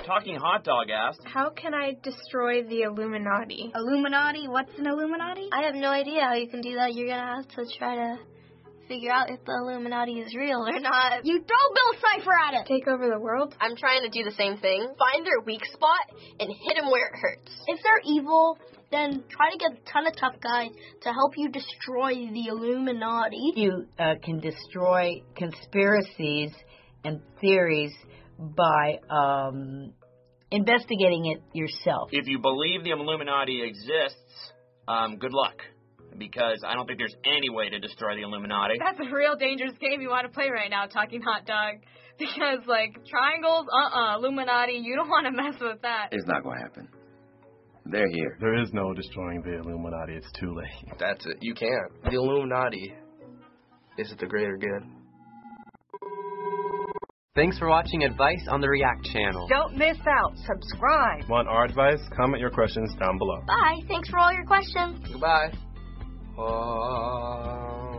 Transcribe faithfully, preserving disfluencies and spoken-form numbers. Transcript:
Talking Hot Dog asked, how can I destroy the Illuminati? Illuminati? What's an Illuminati? I have no idea how you can do that. You're going to have to try to figure out if the Illuminati is real or not. You throw Bill Cipher at it! Take over the world? I'm trying to do the same thing. Find their weak spot and hit them where it hurts. If they're evil, then try to get a ton of tough guys to help you destroy the Illuminati. You uh, can destroy conspiracies and theories by um, investigating it yourself. if you believe the Illuminati exists, um, good luck. Because I don't think there's any way to destroy the Illuminati. That's a real dangerous game you want to play right now, Talking Hot Dog. Because, like, triangles, uh-uh, Illuminati, you don't want to mess with that. It's not going to happen. They're here. There is no destroying the Illuminati. It's too late. That's it. You can't. The Illuminati is the greater good. Thanks for watching Advice on the React channel. Don't miss out. Subscribe. Want our advice? Comment your questions down below. Bye. Thanks for all your questions. Goodbye. Uh...